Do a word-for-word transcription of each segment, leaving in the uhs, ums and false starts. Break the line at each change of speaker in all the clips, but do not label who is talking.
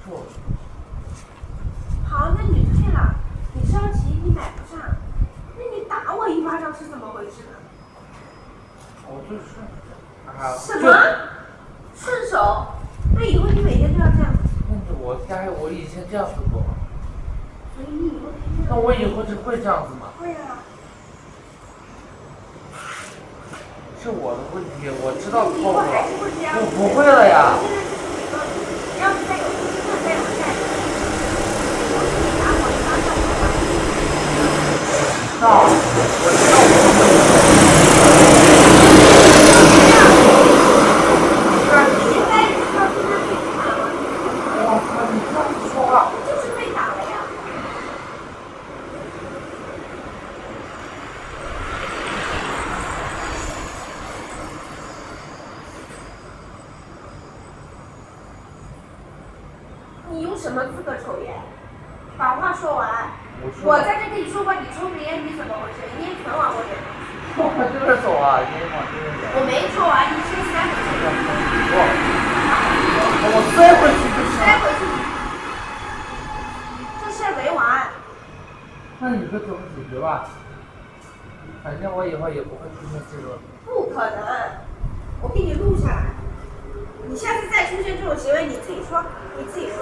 错。
好，那你退了，你着急，你买不上，那你打我一巴掌是怎么回事呢？
我就是，啊。
什么？顺手？那以后你每天都要这样子。
那我家我以前这样子过。
所以你以后天天。
那我以后就会这样子吗？
会啊。
是我的问题，我知道错了。
我
不会了呀。
要是再有出现再有再有，我给你打我一巴掌好吗？
知道，我知道我会。
你现在知道现在被打了。
我靠，你这样子说话。
就是被打了呀。你用什么资格抽烟？把话说完。我在这跟你说话，你抽着烟，你怎么回事？烟全往我脸上
去。我这边走啊，烟往这边走。
我没抽完，你先塞回去。
我，我塞回去就行。
塞回去。这事没完。
那你说怎么解决吧？反正我以后也不会出现这种。
不可能，我给你录下来。你下次再出现这种行为，你自己说，你自己说。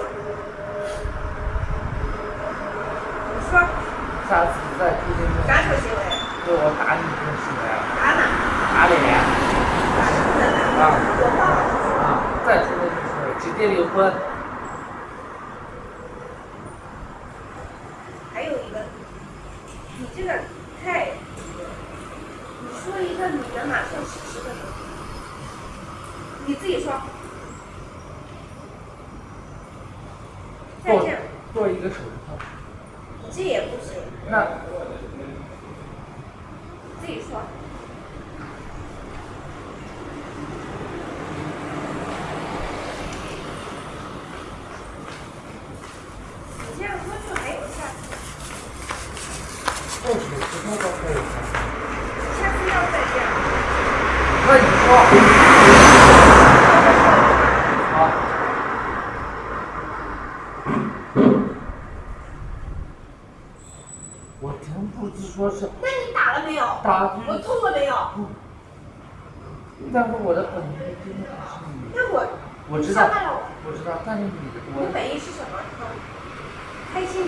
你说。
下次再出现这种。
啥种行为？
对我打你这种行为。
打哪？
打脸。
打什么脸？
啊。
有话。
啊！再出现这种行为，直接离婚。
还有一个，你这个太，你说一个你能马上实施的东西，你自己说。再这样。
做一个手术套。
这也不行。
那。
自己说。你这样说就没有下次。
做手术套都可以。
下次要再这样。
那你说。好。我真不知说是。
那你打了没有？
打。
我痛了没有？
嗯。但是我的本意真的不是你。
那我。
我知道。
伤害了我。
我知道，但是你的。
你本意是什么？开心。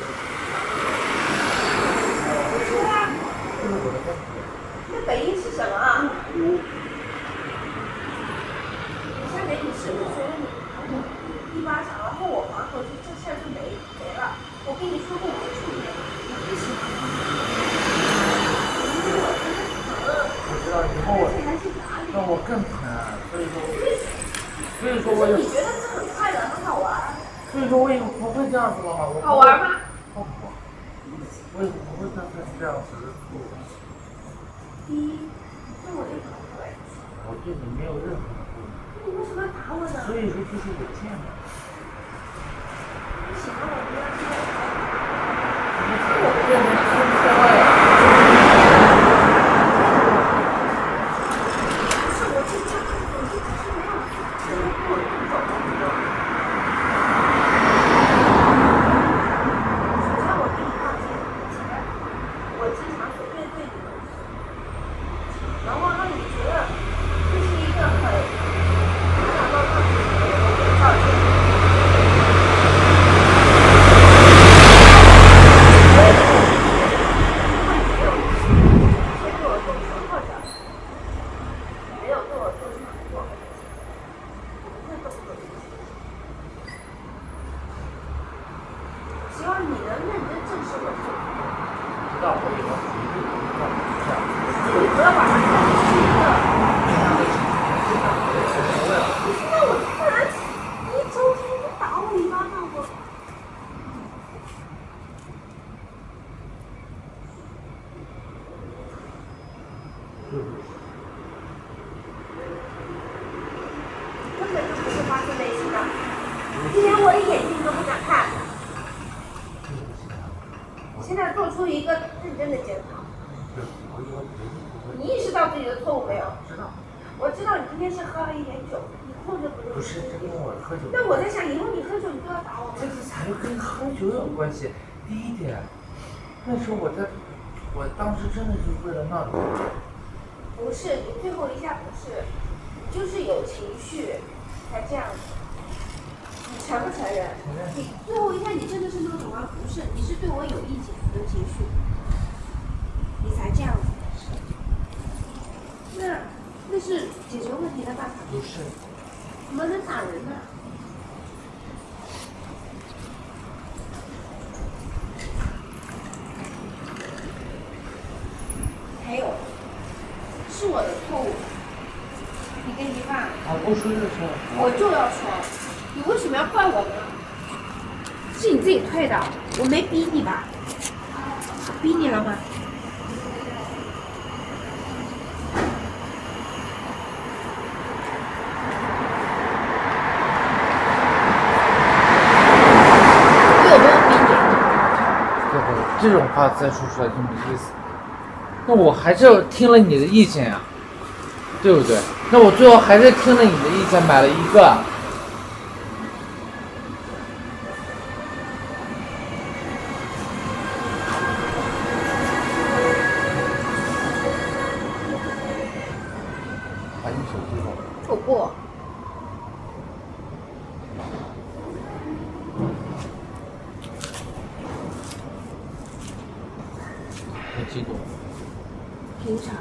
我说啊。
这是我的问题。
那本意是什么啊？
我。
你先给你是不是觉得你打我一巴掌，然后我还回去，这事儿就没没了？我跟你说过无数遍，你不喜欢。因为我真的疼。
我知道以后我。那我更疼，所以说。所以说我有。
你觉得这很快乐，很好玩？
所以说我以后不会这样子了吗？
好玩吗？
好不好？我以后不会再犯这样子的错误。
第一，对我这个不对。
我对你没有任何的错误。
你为什么要打我呢？
所以说这是我欠的。
你喜欢我不要这样。
你看我变成天天了。
希望你能认真正视我这个。
知道我以后绝对不会再这样。
你不要把它看成是一个。那我不然一周天就打我一巴掌我。根本就不是发自内心的，你连我的眼睛都不敢看。你现在做出一个认真的检讨。你意识到自己的错误没有？
知道。
我知道你今天是喝了一点酒，你后就不用。
不是，这跟我喝酒。
那我在想，以后你喝酒你不要打我。
这个咋又跟喝酒有关系？第一点，那时候我在，我当时真的是为了闹你。
不是，你最后一下不是，就是有情绪才这样子。你承不承认？
承认。
你最后一下你真的是那种啊？不是，你是对我有意见、有情绪，你才这样子。那那是解决问题的办法。
不是。
怎么能打人呢？还有，是我的错误，你跟你爸。
啊，不说就说。
我就要说，你为什么要怪我呢？是你自己退的，我没逼你吧？逼你了吗？
这种话再说出来就没意思。那我还是听了你的意见呀、啊，对不对？那我最后还是听了你的意见，买了一个。把你手机给我。
我不。
很激动。
凭啥？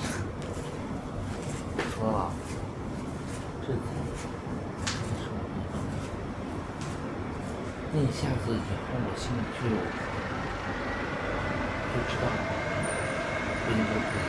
说了，这次是我们那一下子以后，我心里就有，就知道不应该这样。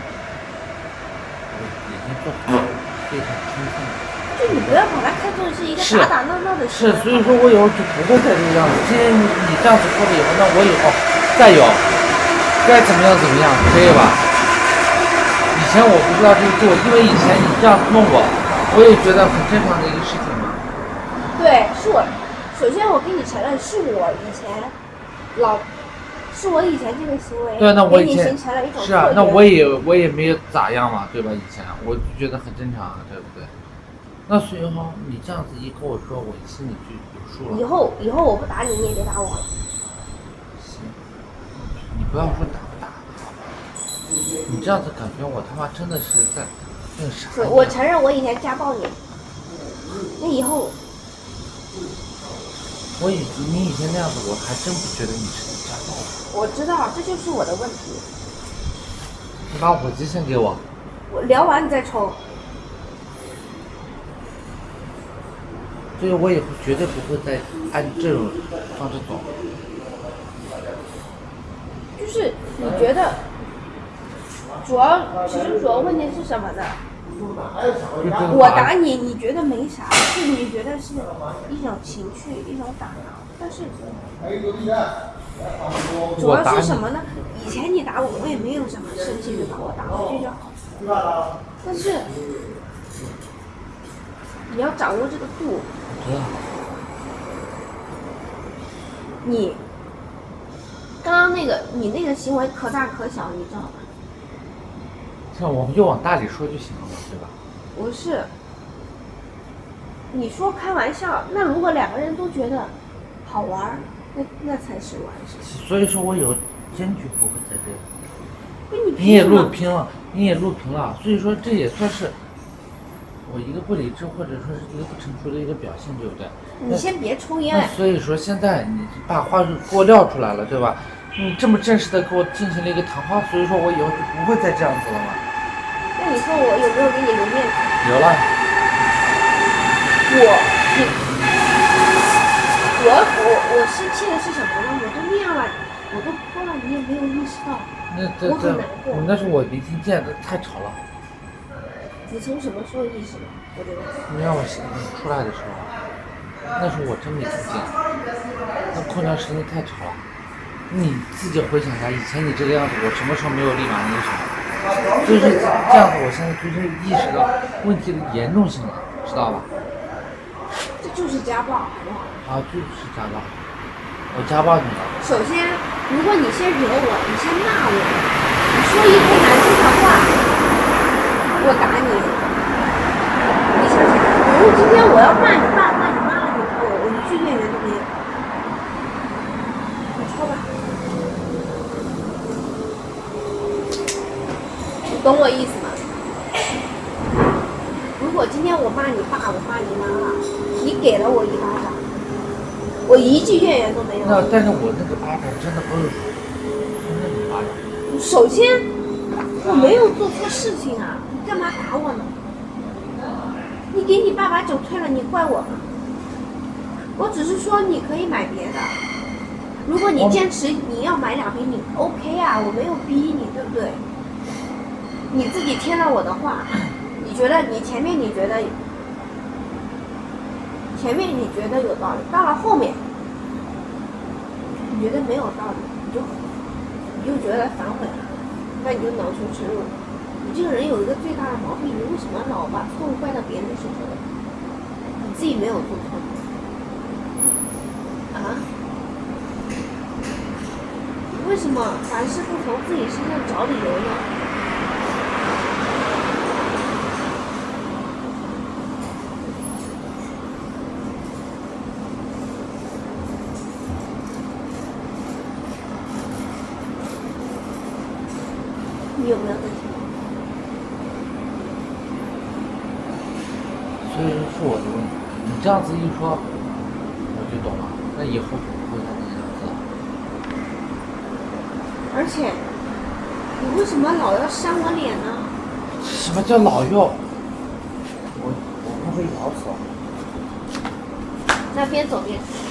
我已经做好非常充分的。
就你不要把它看作是一个打打闹闹的事。
是，所以说我以后就不会再这个样子。今天你这样子说了以后，那我以后再有。该怎么样怎么样，可以吧？以前我不知道这个做，因为以前你这样弄我，我也觉得很正常的一个事情嘛。
对，是我。首先我跟你承认，是我以前老，是我以前这个行为，
对，那我以前
形成了一种
是啊，那我也我也没有咋样嘛，对吧？以前我就觉得很正常啊，对不对？那所以说你这样子一跟我说，我心里就有数了。
以后以后我不打你，你也别打我了。
你不要说打不打，你这样子感觉我他妈真的是在那个啥。
我承认我以前家暴你，那以后，
我以你以前那样子，我还真不觉得你是家暴我。
我知道，这就是我的问题。
你把火机先给我。
我聊完你再抽。
所以我以后绝对不会再按这种方式走。
就是你觉得，主要其实主要问题是什么呢？我打你，你觉得没啥，是你觉得是一种情绪，一种打闹，但是主要是什么呢？以前你打我，我也没有什么生气，就把我打回去就好。但是你要掌握这个度。你。刚刚那个你那个行为可大可小，你知道吗？
像我们就往大里说就行了嘛，对吧？
不是，你说开玩笑，那如果两个人都觉得好玩，那那才是玩事情。
所以说我以后坚决不会再这样。
你,
你也录屏了，你也录屏了，所以说这也算是我一个不理智或者说是一个不成熟的一个表现，对不对？
你先别抽烟。
所以说现在你把话给我撂出来了，对吧？你这么正式的给我进行了一个谈话，所以说我以后就不会再这样子了嘛。
那你说我有没有给你留面子？
留了。
我，你，我我我生气的是什么呢？我都那样了，我都哭了，你也没有意识到。
那这
我很难过。
那是我没听见的，太吵了。
你从什么时候意识到我的问题？
你让我出来的时候，那时候我真没听见。那空调声音太吵了。你自己回想一下，以前你这个样子，我什么时候没有立马那个什么？就是这样子，我现在就是意识到问题的严重性了，知道吧？
这就是家暴，好不好？
啊，就是家暴，我家暴你了。
首先，如果你先惹我，你先骂我，你说一堆难听的话，我打你，你想想。 如果今天我要骂你爸，骂你妈了，你我我一句怨言都没有，你说吧，你懂我意思吗？如果今天我骂你爸，我骂你妈了，你给了我一巴掌，我一句怨言都没有。
那但是我那个巴掌真的不是那种巴掌。
首先，我没有做错事情啊，你干嘛打我呢？你给你爸把酒退了，你怪我吗？我只是说你可以买别的，如果你坚持你要买两瓶，你 OK 啊，我没有逼你，对不对？你自己听了我的话，你觉得你前面你觉得前面你觉得有道理，到了后面你觉得没有道理，你就你就觉得反悔了，那你就恼羞成怒。你这个人有一个最大的毛病，你为什么老把错误怪到别人身上？你自己没有做错啊？你为什么凡事不从自己身上找理由呢？你有没有问题？
所以是我的问题。你这样子一说，我就懂了。那以后不会再那样子了。
而且，你为什么老要扇我脸呢？
什么叫老要？我我快被咬死了。
那边走边。